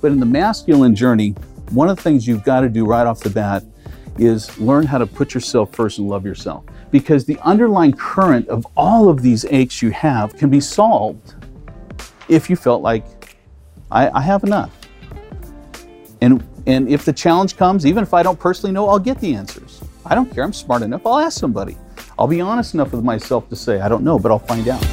But in the masculine journey, one of the things you've got to do right off the bat is learn how to put yourself first and love yourself. Because the underlying current of all of these aches you have can be solved if you felt like, I have enough. And if the challenge comes, even if I don't personally know, I'll get the answers. I don't care, I'm smart enough, I'll ask somebody. I'll be honest enough with myself to say, I don't know, but I'll find out.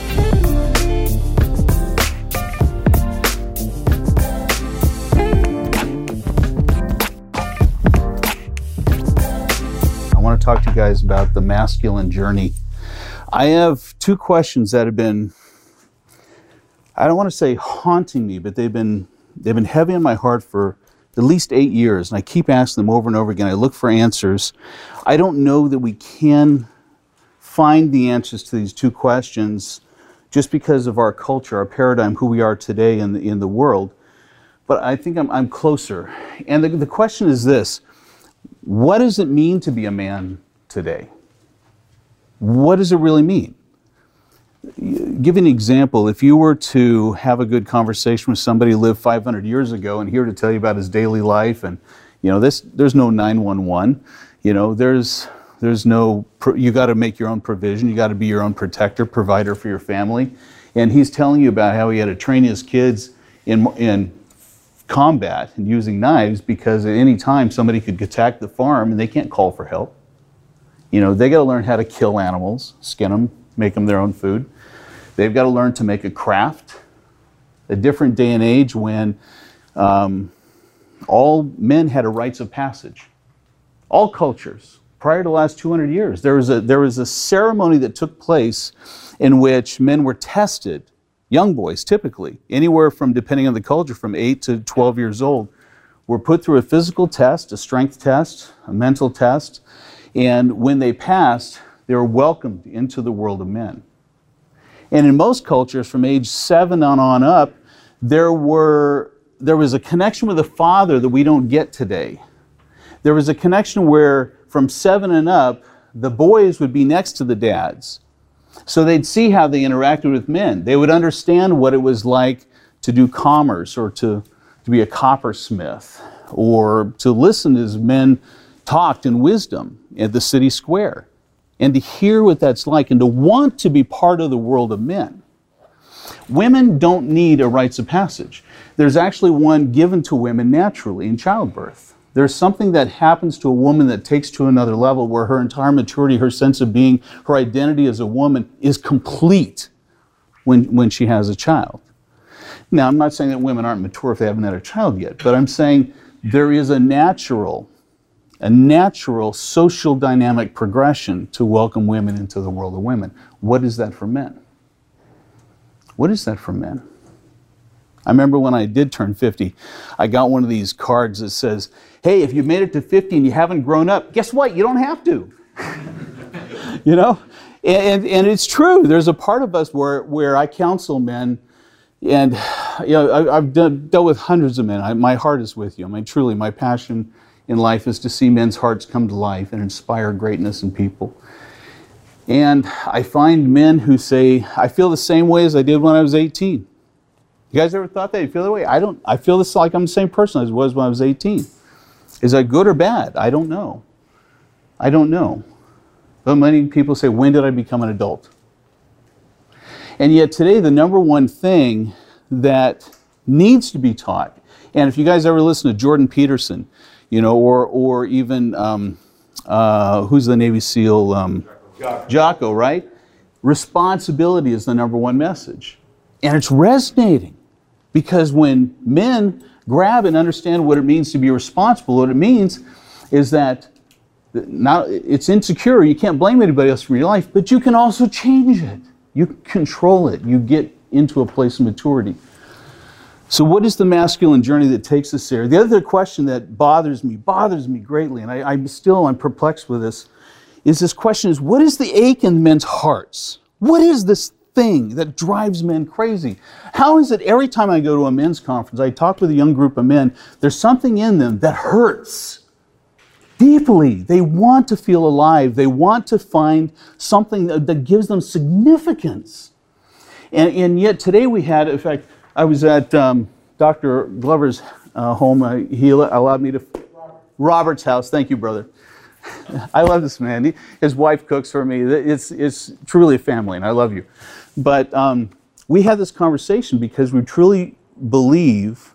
I want to talk to you guys about the masculine journey. I have two questions that have been, I don't want to say haunting me, but they've been heavy on my heart for at least 8 years, and I keep asking them over and over again. I look for answers. I don't know that we can find the answers to these two questions just because of our culture, our paradigm, who we are today in the world. But I think I'm closer. And the question is this: what does it mean to be a man today? What does it really mean? Give an example. If you were to have a good conversation with somebody who lived 500 years ago and here to tell you about his daily life, and there's no 911, there's no, you got to make your own provision, you got to be your own protector, provider for your family, and he's telling you about how he had to train his kids in combat and using knives because at any time somebody could attack the farm and they can't call for help. They got to learn how to kill animals, skin them, make them their own food. They've got to learn to make a craft. A different day and age when all men had a rites of passage. All cultures, prior to the last 200 years, there was a ceremony that took place in which men were tested, young boys typically, anywhere from, depending on the culture, from 8 to 12 years old, were put through a physical test, a strength test, a mental test, and when they passed, they were welcomed into the world of men. And in most cultures, from age 7 on up, there was a connection with the father that we don't get today. There was a connection where from 7 and up, the boys would be next to the dads. So they'd see how they interacted with men. They would understand what it was like to do commerce or to be a coppersmith or to listen as men talked in wisdom at the city square, and to hear what that's like and to want to be part of the world of men. Women don't need a rites of passage. There's actually one given to women naturally in childbirth. There's something that happens to a woman that takes to another level where her entire maturity, her sense of being, her identity as a woman is complete when she has a child. Now, I'm not saying that women aren't mature if they haven't had a child yet, but I'm saying there is a natural social dynamic progression to welcome women into the world of women. What is that for men? What is that for men? I remember when I did turn 50, I got one of these cards that says, hey, if you've made it to 50 and you haven't grown up, guess what? You don't have to. And it's true. There's a part of us where I counsel men, and I've dealt with hundreds of men. My heart is with you. I mean, truly, my passion in life is to see men's hearts come to life and inspire greatness in people. And I find men who say, I feel the same way as I did when I was 18. You guys ever thought that? You feel that way? I don't. I feel this like I'm the same person as I was when I was 18. Is that good or bad? I don't know. I don't know. But many people say, when did I become an adult? And yet today, the number one thing that needs to be taught, and if you guys ever listen to Jordan Peterson, or even, who's the Navy SEAL? Jocko, right? Responsibility is the number one message. And it's resonating because when men grab and understand what it means to be responsible, what it means is that now it's insecure. You can't blame anybody else for your life, but you can also change it. You control it. You get into a place of maturity. So what is the masculine journey that takes us there? The other question that bothers me greatly, and I'm perplexed with this, is this question is, what is the ache in men's hearts? What is this thing that drives men crazy? How is it every time I go to a men's conference, I talk with a young group of men, there's something in them that hurts deeply. They want to feel alive. They want to find something that gives them significance. And yet today we had, in fact, I was at Dr. Glover's home. He allowed me to... Robert's house. Thank you, brother. I love this man. His wife cooks for me. It's truly a family, and I love you. But we had this conversation because we truly believe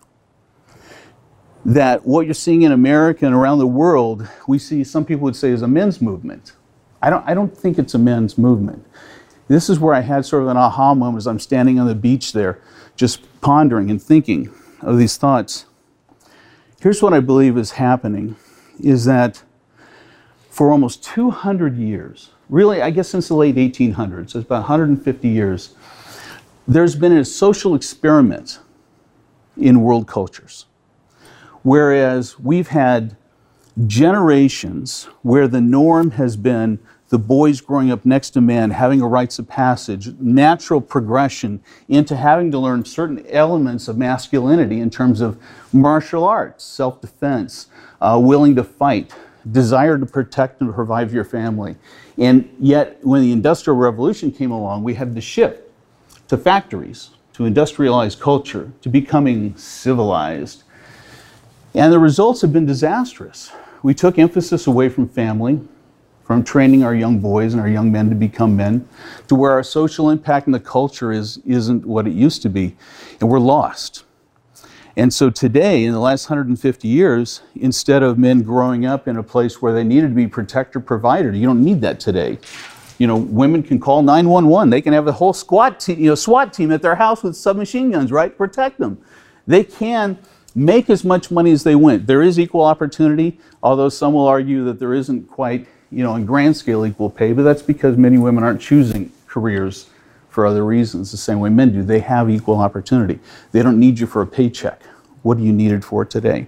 that what you're seeing in America and around the world, we see, some people would say, is a men's movement. I don't think it's a men's movement. This is where I had sort of an aha moment as I'm standing on the beach there, just pondering and thinking of these thoughts. Here's what I believe is happening, is that for almost 200 years, really, I guess since the late 1800s, it's about 150 years, there's been a social experiment in world cultures. Whereas we've had generations where the norm has been the boys growing up next to men, having a rites of passage, natural progression into having to learn certain elements of masculinity in terms of martial arts, self-defense, willing to fight, desire to protect and provide for your family. And yet, when the Industrial Revolution came along, we had to shift to factories, to industrialized culture, to becoming civilized. And the results have been disastrous. We took emphasis away from family, from training our young boys and our young men to become men, to where our social impact in the culture isn't what it used to be, and we're lost. And so today, in the last 150 years, instead of men growing up in a place where they needed to be protector, provider, you don't need that today. You know, women can call 911. They can have a whole SWAT team at their house with submachine guns, right, to protect them. They can make as much money as they want. There is equal opportunity, although some will argue that there isn't quite, in grand scale equal pay, but that's because many women aren't choosing careers for other reasons the same way men do. They have equal opportunity. They don't need you for a paycheck. What do you need it for today?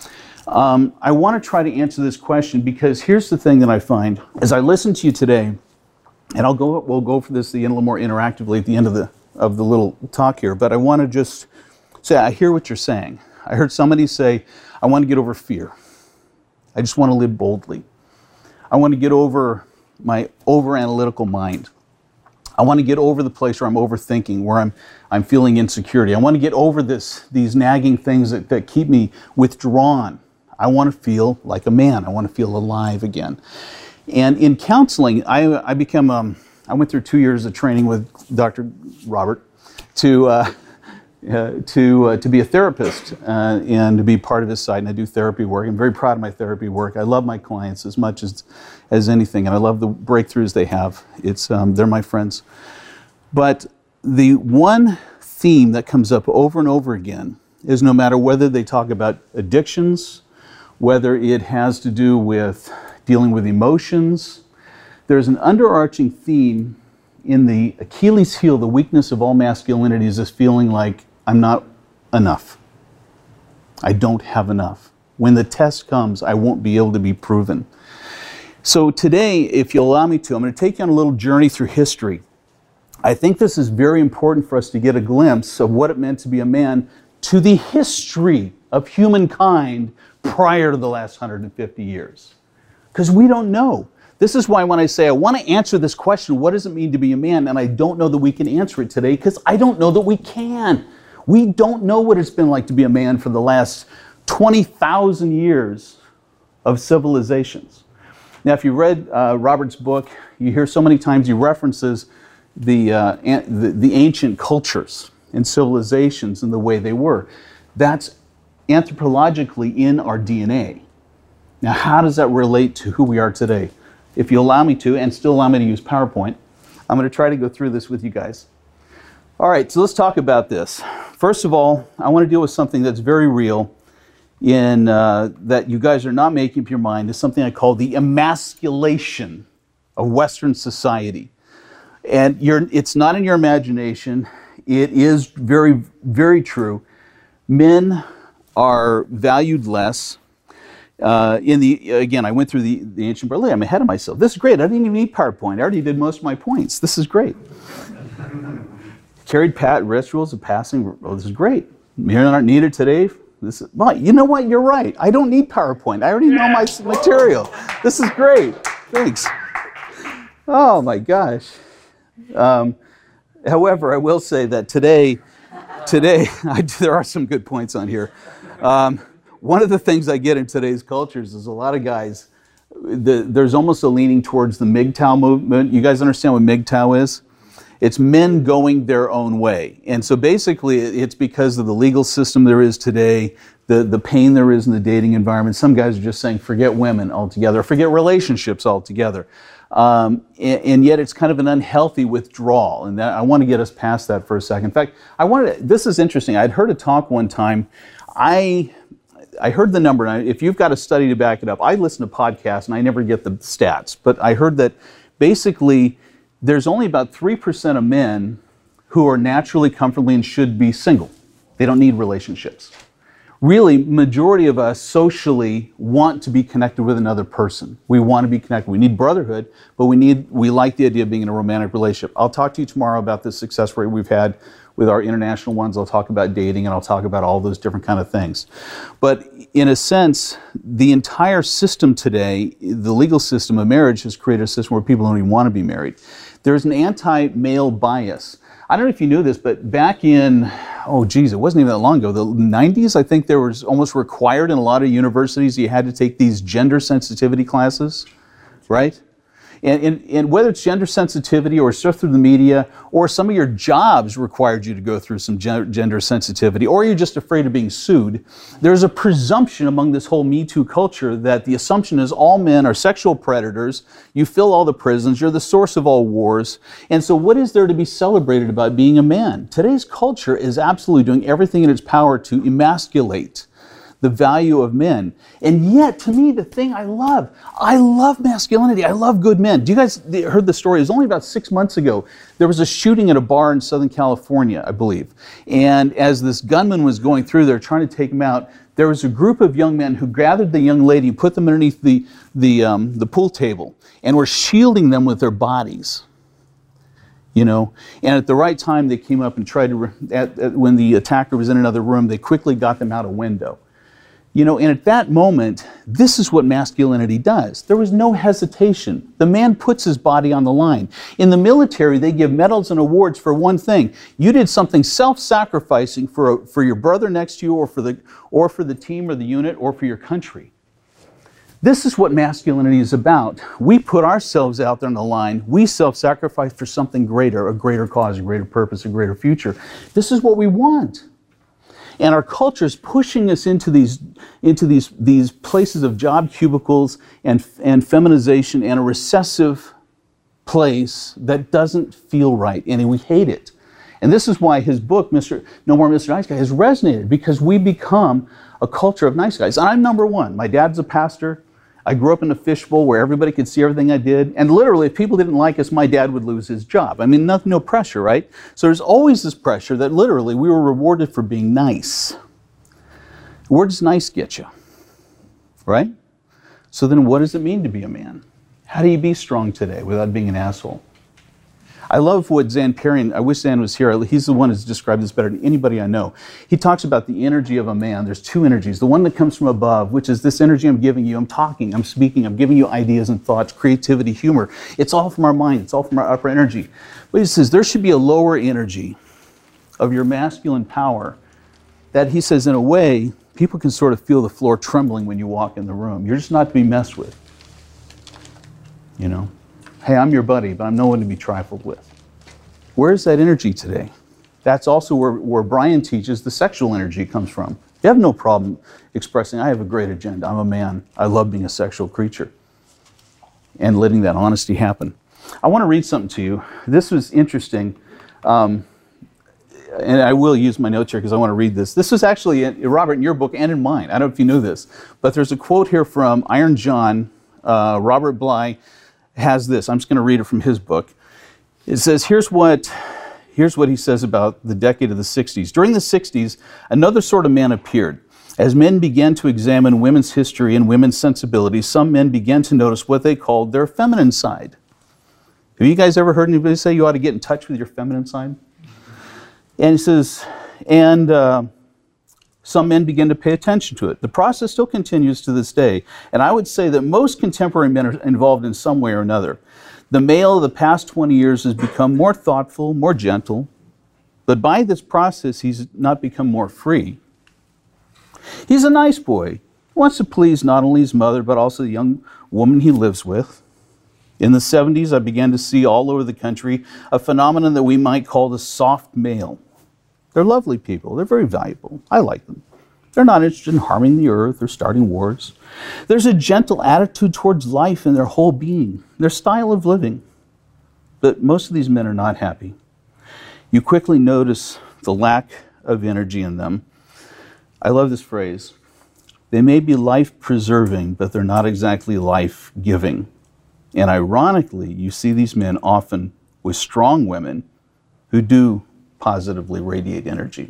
I want to try to answer this question because here's the thing that I find. As I listen to you today, and we'll go for this a little more interactively at the end of the little talk here, but I want to just say, I hear what you're saying. I heard somebody say, I want to get over fear. I just want to live boldly. I want to get over my over-analytical mind. I want to get over the place where I'm overthinking, where I'm feeling insecurity. I want to get over these nagging things that keep me withdrawn. I want to feel like a man. I want to feel alive again. And in counseling, I went through 2 years of training with Dr. Robert to be a therapist and to be part of his side, and I do therapy work. I'm very proud of my therapy work. I love my clients as much as anything, and I love the breakthroughs they have. They're my friends. But the one theme that comes up over and over again is no matter whether they talk about addictions, whether it has to do with dealing with emotions, there's an underarching theme in the Achilles heel, the weakness of all masculinity is this feeling like I'm not enough. I don't have enough. When the test comes, I won't be able to be proven. So today, if you'll allow me to, I'm going to take you on a little journey through history. I think this is very important for us to get a glimpse of what it meant to be a man to the history of humankind prior to the last 150 years. Because we don't know. This is why when I say I want to answer this question, what does it mean to be a man? And I don't know that we can answer it today because I don't know that we can. We don't know what it's been like to be a man for the last 20,000 years of civilizations. Now, if you read Robert's book, you hear so many times he references the ancient cultures and civilizations and the way they were. That's anthropologically in our DNA. Now, how does that relate to who we are today? If you allow me to, and still allow me to use PowerPoint, I'm going to try to go through this with you guys. All right, so let's talk about this. First of all, I want to deal with something that's very real in that you guys are not making up your mind. It's something I call the emasculation of Western society. And it's not in your imagination. It is very, very true. Men are valued less. Again, I went through the ancient Berlin. I'm ahead of myself. This is great. I didn't even need PowerPoint. I already did most of my points. This is great. Carried rituals of passing. Oh, this is great. Men aren't needed today. Well, you know what? You're right. I don't need PowerPoint. I already know my material. This is great. Thanks. Oh my gosh. However, I will say that today, there are some good points on here. One of the things I get in today's cultures is a lot of guys, there's almost a leaning towards the MGTOW movement. You guys understand what MGTOW is? It's men going their own way. And so basically it's because of the legal system there is today, the pain there is in the dating environment. Some guys are just saying forget women altogether, forget relationships altogether. And yet it's kind of an unhealthy withdrawal. And I want to get us past that for a second. In fact, this is interesting. I'd heard a talk one time. I heard the number, and if you've got a study to back it up, I listen to podcasts and I never get the stats, but I heard that basically there's only about 3% of men who are naturally, comfortably, and should be single. They don't need relationships. Really, majority of us socially want to be connected with another person. We want to be connected. We need brotherhood, but we like the idea of being in a romantic relationship. I'll talk to you tomorrow about the success rate we've had with our international ones. I'll talk about dating, and I'll talk about all those different kind of things. But in a sense, the entire system today, the legal system of marriage, has created a system where people don't even want to be married. There's an anti-male bias. I don't know if you knew this, but back in, it wasn't even that long ago, the 90s, I think there was almost required in a lot of universities, you had to take these gender sensitivity classes, right? And whether it's gender sensitivity or stuff through the media, or some of your jobs required you to go through some gender sensitivity, or you're just afraid of being sued, there's a presumption among this whole Me Too culture that the assumption is all men are sexual predators, you fill all the prisons, you're the source of all wars, and so what is there to be celebrated about being a man? Today's culture is absolutely doing everything in its power to emasculate the value of men. And yet, to me, the thing I love masculinity. I love good men. Do you guys heard the story? It was only about 6 months ago. There was a shooting at a bar in Southern California, I believe. And as this gunman was going through there trying to take him out, there was a group of young men who gathered the young lady and put them underneath the pool table and were shielding them with their bodies. And at the right time, they came up and tried to, when the attacker was in another room, they quickly got them out a window. And at that moment, this is what masculinity does. There was no hesitation. The man puts his body on the line. In the military, they give medals and awards for one thing. You did something self-sacrificing for your brother next to you, or for the team or the unit, or for your country. This is what masculinity is about. We put ourselves out there on the line. We self-sacrifice for something greater, a greater cause, a greater purpose, a greater future. This is what we want. And our culture is pushing us into these places of job cubicles and feminization and a recessive place that doesn't feel right, and we hate it. And this is why his book, No More Mr. Nice Guy, has resonated, because we become a culture of nice guys. And I'm number one. My dad's a pastor. I grew up in a fishbowl where everybody could see everything I did. And literally, if people didn't like us, my dad would lose his job. I mean, no pressure, right? So there's always this pressure that literally we were rewarded for being nice. Where does nice get you? Right? So then what does it mean to be a man? How do you be strong today without being an asshole? I love what Zan Perrin, I wish Zan was here, he's the one who's described this better than anybody I know. He talks about the energy of a man. There's two energies. The one that comes from above, which is this energy I'm giving you. I'm talking, I'm speaking, I'm giving you ideas and thoughts, creativity, humor. It's all from our mind. It's all from our upper energy. But he says there should be a lower energy of your masculine power that, he says, in a way, people can sort of feel the floor trembling when you walk in the room. You're just not to be messed with. Hey, I'm your buddy, but I'm no one to be trifled with. Where's that energy today? That's also where Brian teaches the sexual energy comes from. You have no problem expressing, I have a great agenda. I'm a man. I love being a sexual creature. And letting that honesty happen. I want to read something to you. This was interesting. And I will use my notes here because I want to read this. This was actually, Robert, in your book and in mine. I don't know if you knew this, but there's a quote here from Iron John. Robert Bly has this. I'm just going to read it from his book. It says, here's what he says about the decade of the 60s. During the 60s, another sort of man appeared. As men began to examine women's history and women's sensibilities, some men began to notice what they called their feminine side. Have you guys ever heard anybody say you ought to get in touch with your feminine side? And he says, some men begin to pay attention to it. The process still continues to this day, and I would say that most contemporary men are involved in some way or another. The male of the past 20 years has become more thoughtful, more gentle, but by this process he's not become more free. He's a nice boy. He wants to please not only his mother, but also the young woman he lives with. In the 70s, I began to see all over the country a phenomenon that we might call the soft male. They're lovely people. They're very valuable. I like them. They're not interested in harming the earth or starting wars. There's a gentle attitude towards life in their whole being, their style of living. But most of these men are not happy. You quickly notice the lack of energy in them. I love this phrase. They may be life-preserving, but they're not exactly life-giving. And ironically, you see these men often with strong women who do positively radiate energy.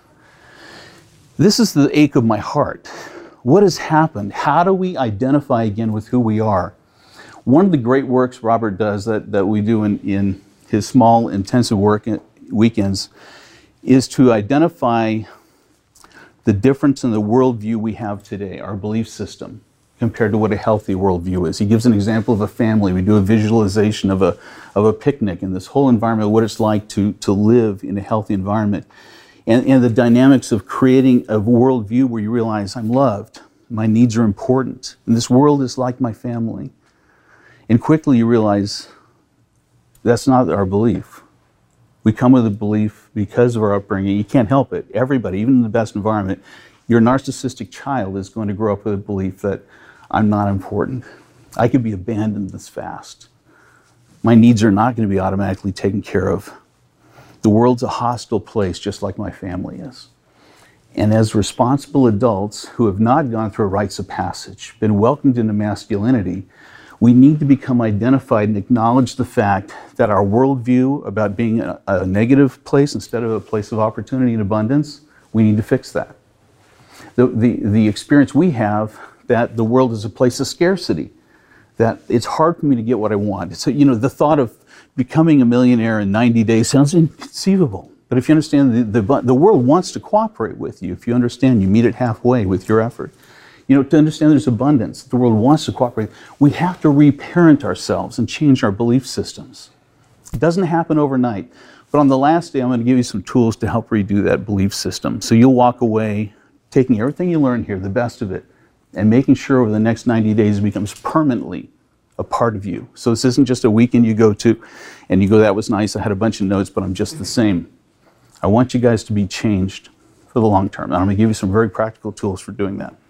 This is the ache of my heart. What has happened? How do we identify again with who we are? One of the great works Robert does that we do in his small intensive work weekends is to identify the difference in the worldview we have today, our belief system, compared to what a healthy worldview is. He gives an example of a family. We do a visualization of a picnic and this whole environment, what it's like to live in a healthy environment. And the dynamics of creating a worldview where you realize I'm loved, my needs are important, and this world is like my family. And quickly you realize that's not our belief. We come with a belief because of our upbringing. You can't help it. Everybody, even in the best environment, your narcissistic child is going to grow up with a belief that I'm not important. I could be abandoned this fast. My needs are not going to be automatically taken care of. The world's a hostile place, just like my family is. And as responsible adults who have not gone through a rites of passage, been welcomed into masculinity, we need to become identified and acknowledge the fact that our worldview about being a negative place instead of a place of opportunity and abundance, we need to fix that. The experience we have that the world is a place of scarcity, that it's hard for me to get what I want. So, the thought of becoming a millionaire in 90 days sounds inconceivable. But if you understand the world wants to cooperate with you, if you understand, you meet it halfway with your effort. To understand there's abundance, the world wants to cooperate. We have to reparent ourselves and change our belief systems. It doesn't happen overnight. But on the last day, I'm going to give you some tools to help redo that belief system. So you'll walk away taking everything you learn here, the best of it, and making sure over the next 90 days it becomes permanently a part of you. So this isn't just a weekend you go to and you go, that was nice, I had a bunch of notes, but I'm just the same. I want you guys to be changed for the long term. And I'm going to give you some very practical tools for doing that.